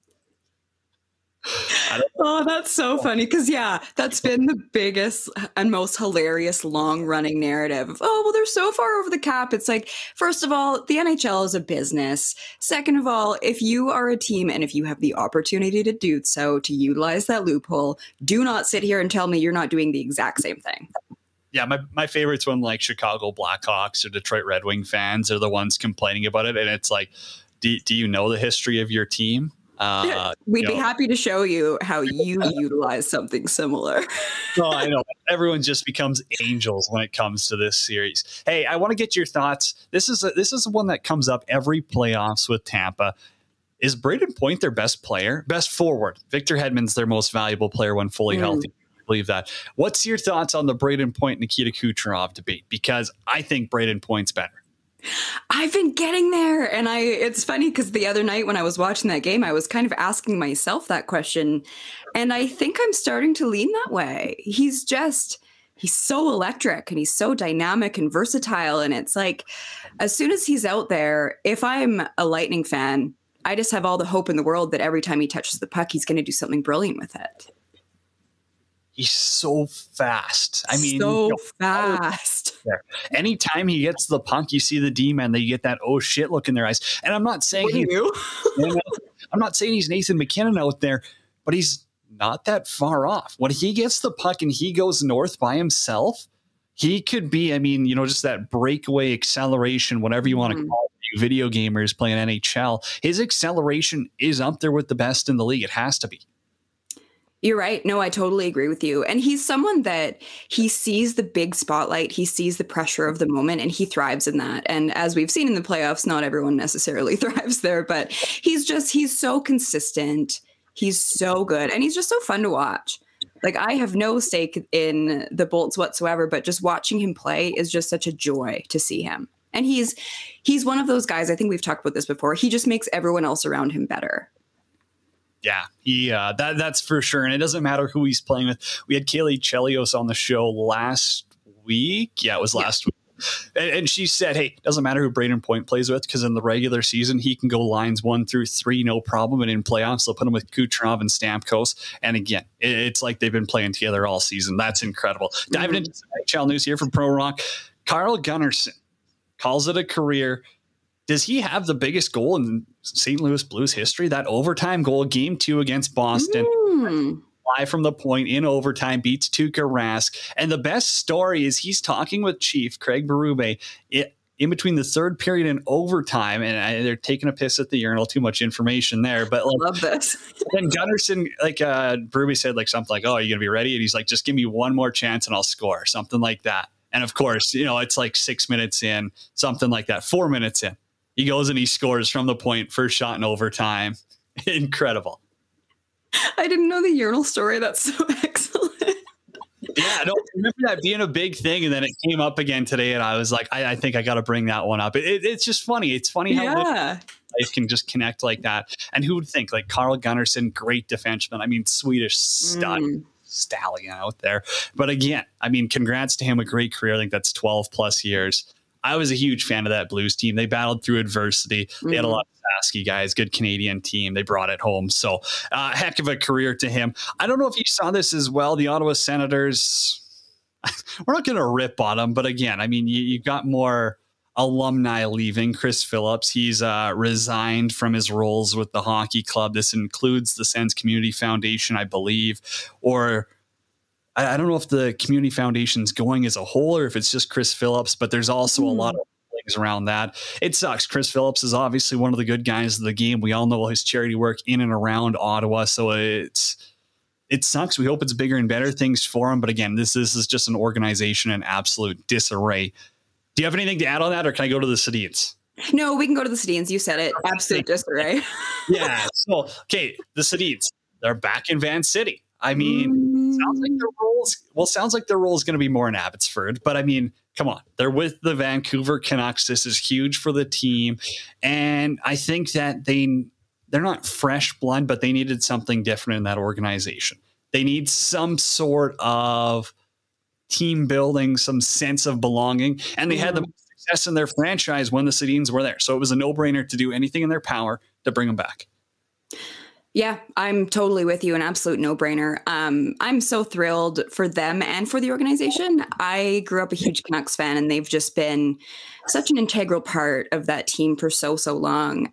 Speaker 3: Oh, that's so funny because, yeah, that's been the biggest and most hilarious long-running narrative of, oh, well, they're so far over the cap. It's like, first of all, the NHL is a business. Second of all, if you are a team and if you have the opportunity to do so, to utilize that loophole, do not sit here and tell me you're not doing the exact same thing.
Speaker 2: Yeah, my favorites when like Chicago Blackhawks or Detroit Red Wing fans are the ones complaining about it. And it's like, do you know the history of your team?
Speaker 3: We'd be happy to show you how you utilize something similar.
Speaker 2: Oh, I know. Everyone just becomes angels when it comes to this series. Hey, I want to get your thoughts. This is one that comes up every playoffs with Tampa. Is Brayden Point their best player? Best forward? Victor Hedman's their most valuable player when fully healthy. I believe that. What's your thoughts on the Brayden Point Nikita Kucherov debate? Because I think Brayden Point's better.
Speaker 3: I've been getting there. And it's funny because the other night when I was watching that game, I was kind of asking myself that question. And I think I'm starting to lean that way. He's so electric and he's so dynamic and versatile. And it's like, as soon as he's out there, if I'm a Lightning fan, I just have all the hope in the world that every time he touches the puck, he's going to do something brilliant with it.
Speaker 2: He's so fast. I mean,
Speaker 3: so fast.
Speaker 2: Anytime he gets the puck, you see the D-man, they get that oh shit look in their eyes. And I'm not saying I'm not saying he's Nathan McKinnon out there, but he's not that far off. When he gets the puck and he goes north by himself, he could be, I mean, just that breakaway acceleration, whatever you want to call it, you video gamers playing NHL. His acceleration is up there with the best in the league. It has to be.
Speaker 3: You're right. No, I totally agree with you. And he's someone that he sees the big spotlight, he sees the pressure of the moment, and he thrives in that. And as we've seen in the playoffs, not everyone necessarily thrives there, but he's so consistent. He's so good. And he's just so fun to watch. Like, I have no stake in the Bolts whatsoever, but just watching him play is just such a joy to see him. And he's one of those guys, I think we've talked about this before, he just makes everyone else around him better.
Speaker 2: Yeah, that's for sure. And it doesn't matter who he's playing with. We had Kaylee Chelios on the show last week. Yeah, it was last week. And she said, hey, doesn't matter who Braden Point plays with, because in the regular season, he can go lines 1 through 3, no problem. And in playoffs, they'll put him with Kucherov and Stamkos. And again, it's like they've been playing together all season. That's incredible. Diving into some NHL news here from Pro Rock. Carl Gunnarsson calls it a career. Does he have the biggest goal in St. Louis Blues history? That overtime goal, game 2 against Boston. Fly from the point in overtime, beats Tuukka Rask. And the best story is he's talking with Chief Craig Berube in between the third period and overtime, and they're taking a piss at the urinal. Too much information there, but like,
Speaker 3: love this.
Speaker 2: Then Gunnarsson, like Berube said, like something like, "Oh, are you gonna be ready?" And he's like, "Just give me one more chance and I'll score," something like that. And of course, it's like 6 minutes in, something like that, 4 minutes in, he goes and he scores from the point, first shot in overtime. Incredible.
Speaker 3: I didn't know the urinal story. That's so excellent.
Speaker 2: Yeah, I don't remember that being a big thing, and then it came up again today, and I was like, I think I got to bring that one up. It's just funny. It's funny how life can just connect like that. And who would think, like Carl Gunnarsson, great defenseman. I mean, Swedish stud, stallion out there. But again, I mean, congrats to him, a great career. I think that's 12 plus years. I was a huge fan of that Blues team. They battled through adversity. They had a lot of Sasky guys, good Canadian team. They brought it home. So heck of a career to him. I don't know if you saw this as well. The Ottawa Senators, we're not going to rip on them, but again, I mean, you got more alumni leaving. Chris Phillips, he's resigned from his roles with the hockey club. This includes the Sens Community Foundation, I believe, or I don't know if the community foundation's going as a whole or if it's just Chris Phillips, but there's also a lot of things around that. It sucks. Chris Phillips is obviously one of the good guys of the game. We all know his charity work in and around Ottawa. So it sucks. We hope it's bigger and better things for him. But again, this is just an organization in absolute disarray. Do you have anything to add on that, or can I go to the Sedins?
Speaker 3: No, we can go to the Sedins. You said it. Absolute disarray.
Speaker 2: Yeah. So, okay, the Sedins, they're back in Van City. I mean, sounds like their role is going to be more in Abbotsford, but I mean, come on, they're with the Vancouver Canucks. This is huge for the team. And I think that they're not fresh blood, but they needed something different in that organization. They need some sort of team building, some sense of belonging. And they had the most success in their franchise when the Sedins were there. So it was a no-brainer to do anything in their power to bring them back.
Speaker 3: Yeah, I'm totally with you. An absolute no-brainer. I'm so thrilled for them and for the organization. I grew up a huge Canucks fan, and they've just been such an integral part of that team for so long.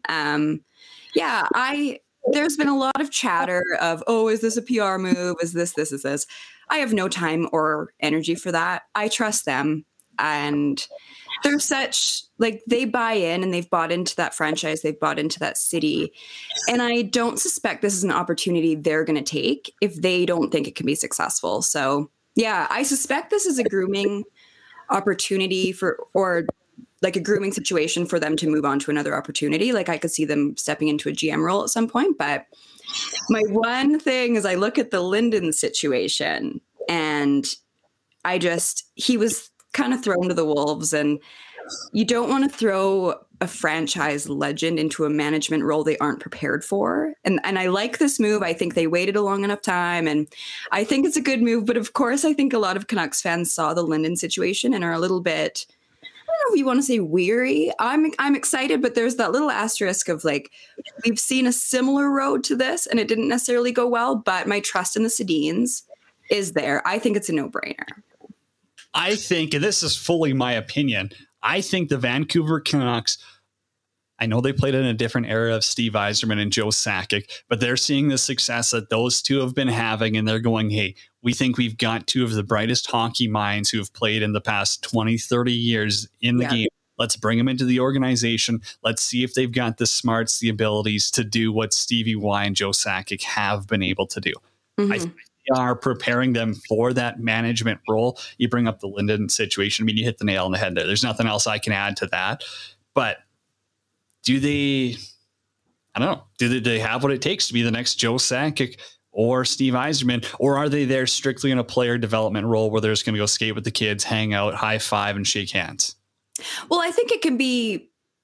Speaker 3: There's been a lot of chatter of, oh, is this a PR move? Is this? I have no time or energy for that. I trust them. And they're such, like, they buy in and they've bought into that franchise. They've bought into that city. And I don't suspect this is an opportunity they're going to take if they don't think it can be successful. So, yeah, I suspect this is a grooming opportunity or like a grooming situation for them to move on to another opportunity. Like, I could see them stepping into a GM role at some point. But my one thing is I look at the Linden situation, and he was kind of thrown to the wolves, and you don't want to throw a franchise legend into a management role they aren't prepared for. And I like this move. I think they waited a long enough time, and I think it's a good move. But of course, I think a lot of Canucks fans saw the Linden situation and are a little bit, I don't know if you want to say weary. I'm excited, but there's that little asterisk of, like, we've seen a similar road to this and it didn't necessarily go well, but my trust in the Sedins is there. I think it's a no-brainer.
Speaker 2: I think, and this is fully my opinion, I think the Vancouver Canucks, I know they played in a different era of Steve Yzerman and Joe Sakic, but they're seeing the success that those two have been having, and they're going, hey, we think we've got two of the brightest hockey minds who have played in the past 20, 30 years in the game. Let's bring them into the organization. Let's see if they've got the smarts, the abilities to do what Stevie Y and Joe Sakic have been able to do. I think they are preparing them for that management role. You bring up the Linden situation. I mean, you hit the nail on the head there. There's nothing else I can add to that. But do they have what it takes to be the next Joe Sakic or Steve Yzerman, or are they there strictly in a player development role where they're just going to go skate with the kids, hang out, high five, and shake hands?
Speaker 3: Well, I think it can be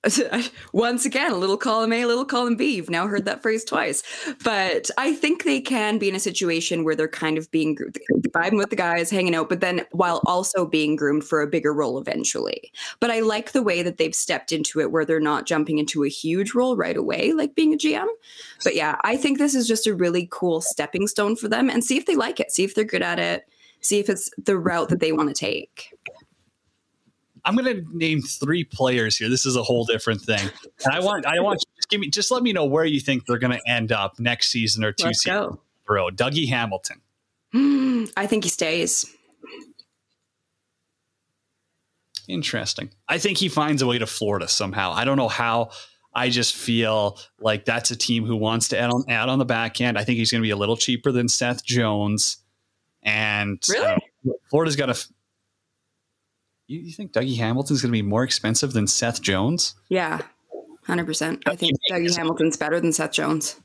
Speaker 3: Once again, a little column A, little column B. You've now heard that phrase twice. But I think they can be in a situation where they're kind of being vibing with the guys, hanging out, but then while also being groomed for a bigger role eventually. But I like the way that they've stepped into it where they're not jumping into a huge role right away, like being a GM. But yeah, I think this is just a really cool stepping stone for them, and see if they like it, see if they're good at it, see if it's the route that they want to take.
Speaker 2: I'm going to name 3 players here. This is a whole different thing. And I want just let me know where you think they're going to end up next season or 2 seasons in a row. Dougie Hamilton.
Speaker 3: I think he stays.
Speaker 2: Interesting. I think he finds a way to Florida somehow. I don't know how. I just feel like that's a team who wants to add on the back end. I think he's going to be a little cheaper than Seth Jones. And
Speaker 3: really?
Speaker 2: Florida's got a... You think Dougie Hamilton's going to be more expensive than Seth Jones?
Speaker 3: Yeah, 100%. I think Dougie Hamilton's better than Seth Jones.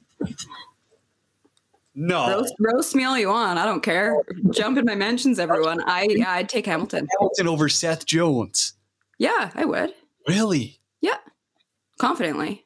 Speaker 2: No.
Speaker 3: Roast me all you want. I don't care. Jump in my mentions, everyone. I'd take Hamilton.
Speaker 2: Hamilton over Seth Jones.
Speaker 3: Yeah, I would.
Speaker 2: Really?
Speaker 3: Yeah, confidently.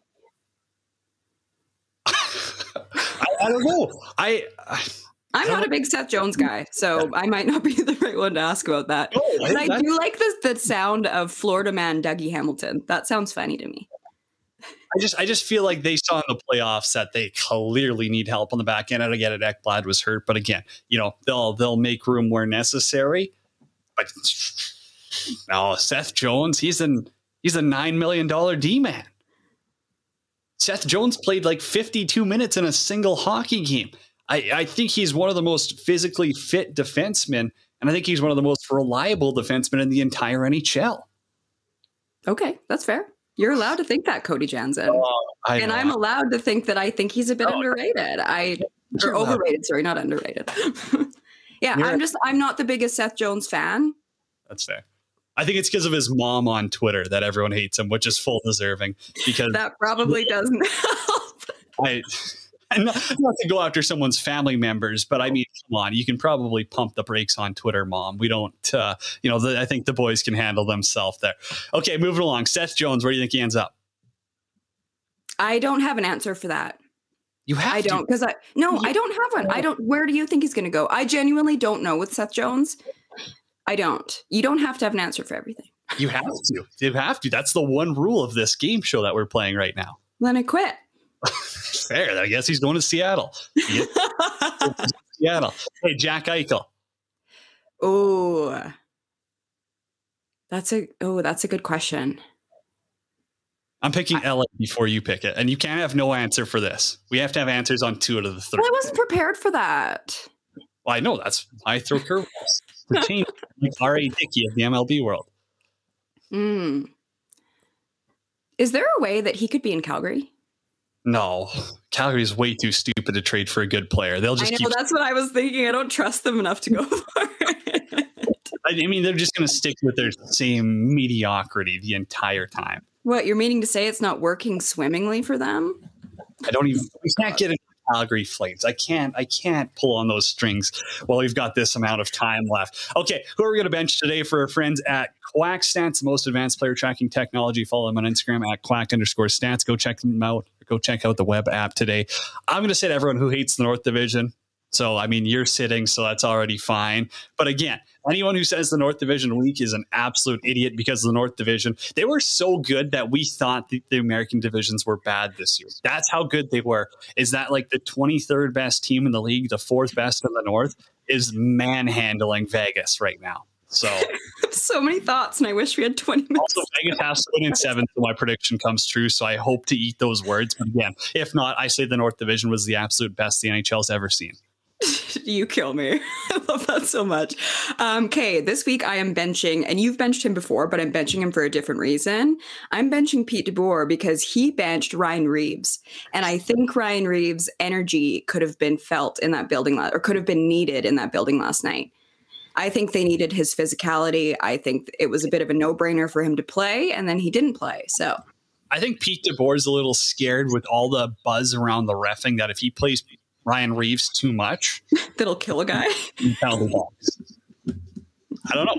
Speaker 2: I don't know.
Speaker 3: I'm not a big Seth Jones guy, so I might not be the right one to ask about that.
Speaker 2: No,
Speaker 3: but I do like the sound of Florida man Dougie Hamilton. That sounds funny to me.
Speaker 2: I just feel like they saw in the playoffs that they clearly need help on the back end. And again, Ekblad was hurt, but again, they'll make room where necessary. But no, Seth Jones, he's a $9 million D-man. Seth Jones played like 52 minutes in a single hockey game. I think he's one of the most physically fit defensemen, and I think he's one of the most reliable defensemen in the entire NHL.
Speaker 3: Okay, that's fair. You're allowed to think that, Cody Jansen. And I'm allowed to think that I think he's a bit underrated. Or overrated, sorry, not underrated. Yeah, I'm not the biggest Seth Jones fan.
Speaker 2: That's fair. I think it's because of his mom on Twitter that everyone hates him, which is full deserving. Because
Speaker 3: that probably doesn't help.
Speaker 2: And not to go after someone's family members, but I mean, come on, you can probably pump the brakes on Twitter, Mom. We don't, I think the boys can handle themselves there. Okay, moving along. Seth Jones, where do you think he ends up?
Speaker 3: I don't have an answer for that.
Speaker 2: You have
Speaker 3: I don't, because I don't have one. Where do you think he's going to go? I genuinely don't know with Seth Jones. I don't. You don't have to have an answer for everything.
Speaker 2: You have to. You have to. That's the one rule of this game show that we're playing right now.
Speaker 3: Then I quit.
Speaker 2: Fair. I guess he's going to Seattle. Seattle. Hey, Jack Eichel.
Speaker 3: Oh, that's a good question.
Speaker 2: I'm picking LA before you pick it, and you can't have no answer for this. We have to have answers on 2 out of the 3.
Speaker 3: Well, I wasn't prepared for that.
Speaker 2: Well, I know that's I throw curveballs to change like R.A. Dickey of the MLB world.
Speaker 3: Is there a way that he could be in Calgary?
Speaker 2: No, Calgary is way too stupid to trade for a good player. They'll just
Speaker 3: that's what I was thinking. I don't trust them enough to go for it.
Speaker 2: I mean, they're just going to stick with their same mediocrity the entire time.
Speaker 3: What, you're meaning to say it's not working swimmingly for them?
Speaker 2: We can't get into Calgary Flames. I can't pull on those strings while we've got this amount of time left. Okay, who are we going to bench today for our friends at Quack Stats, the most advanced player tracking technology? Follow them on Instagram at @quack_stats. Go check them out. Go check out the web app today. I'm going to say to everyone who hates the North Division. So, I mean, you're sitting, so that's already fine. But again, anyone who says the North Division weak is an absolute idiot, because the North Division, they were so good that we thought the American divisions were bad this year. That's how good they were. Is that like the 23rd best team in the league, the 4th best in the North, is manhandling Vegas right now. So
Speaker 3: many thoughts, and I wish we had 20 minutes.
Speaker 2: Also, Vegas has to win in 7, so my prediction comes true. So I hope to eat those words. But again, if not, I say the North Division was the absolute best the NHL's ever seen.
Speaker 3: You kill me. I love that so much. Okay, this week I am benching, and you've benched him before, but I'm benching him for a different reason. I'm benching Pete DeBoer because he benched Ryan Reeves. And I think Ryan Reeves' energy could have been felt in that building, or could have been needed in that building last night. I think they needed his physicality. I think it was a bit of a no-brainer for him to play, and then he didn't play. So
Speaker 2: I think Pete DeBoer's a little scared with all the buzz around the reffing that if he plays Ryan Reeves too much,
Speaker 3: that'll kill a guy.
Speaker 2: I don't know. I like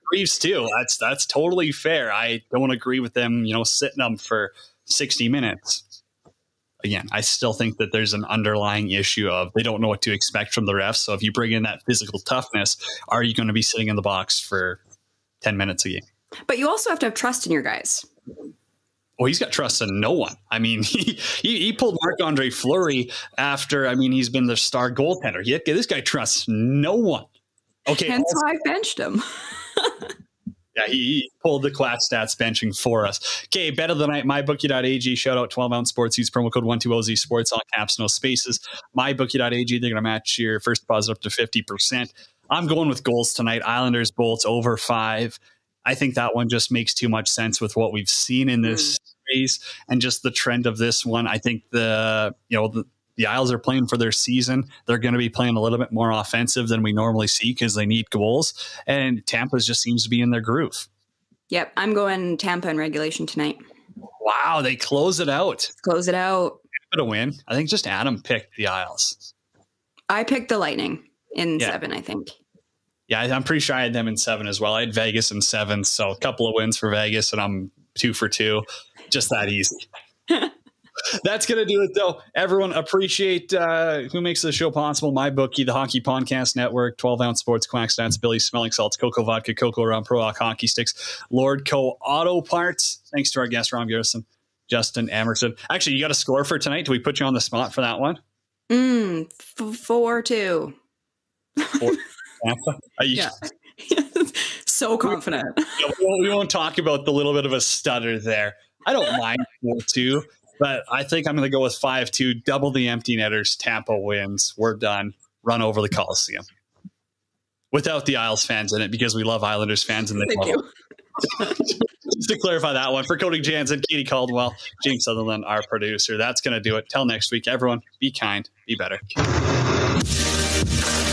Speaker 2: Reeves too. That's totally fair. I don't agree with them, sitting them for 60 minutes. Again, I still think that there's an underlying issue of they don't know what to expect from the refs. So if you bring in that physical toughness, are you going to be sitting in the box for 10 minutes a game?
Speaker 3: But you also have to have trust in your guys.
Speaker 2: Well, he's got trust in no one. I mean, he pulled Marc-Andre Fleury after, he's been the star goaltender. This guy trusts no one. Okay.
Speaker 3: Hence why I benched him.
Speaker 2: Yeah, he pulled the class stats benching for us. Okay, bet of the night, mybookie.ag. Shout out 12-ounce sports. Use promo code 12OZ sports, all caps, no spaces. Mybookie.ag, they're going to match your first deposit up to 50%. I'm going with goals tonight. Islanders, Bolts, over 5. I think that one just makes too much sense with what we've seen in this series and just the trend of this one. I think the Isles are playing for their season. They're going to be playing a little bit more offensive than we normally see because they need goals. And Tampa just seems to be in their groove.
Speaker 3: Yep, I'm going Tampa in regulation tonight.
Speaker 2: Wow, they close it out.
Speaker 3: Close it out.
Speaker 2: Bit of win. I think just Adam picked the Isles.
Speaker 3: I picked the Lightning in 7, I think.
Speaker 2: Yeah, I'm pretty sure I had them in 7 as well. I had Vegas in 7, so a couple of wins for Vegas, and I'm 2 for 2. Just that easy. That's going to do it, though. Everyone, appreciate who makes the show possible. MyBookie, the Hockey Podcast Network, 12-ounce sports, Quack Stats, Billy Smelling Salts, Cocoa Vodka, Cocoa Rum, Pro Hockey Sticks, Lordco Auto Parts. Thanks to our guest, Rob Garrison, Justin Emerson. Actually, you got a score for tonight? Do we put you on the spot for that one?
Speaker 3: 4-2.
Speaker 2: Yeah.
Speaker 3: So confident.
Speaker 2: We won't talk about the little bit of a stutter there. I don't mind 4-2. But I think I'm going to go with 5-2, double the empty netters. Tampa wins. We're done. Run over the Coliseum. Without the Isles fans in it, because we love Islanders fans. And they
Speaker 3: Thank you.
Speaker 2: Just to clarify that one, for Cody Jansen, Katie Caldwell, James Sutherland, our producer. That's going to do it. Till next week, everyone, be kind, be better.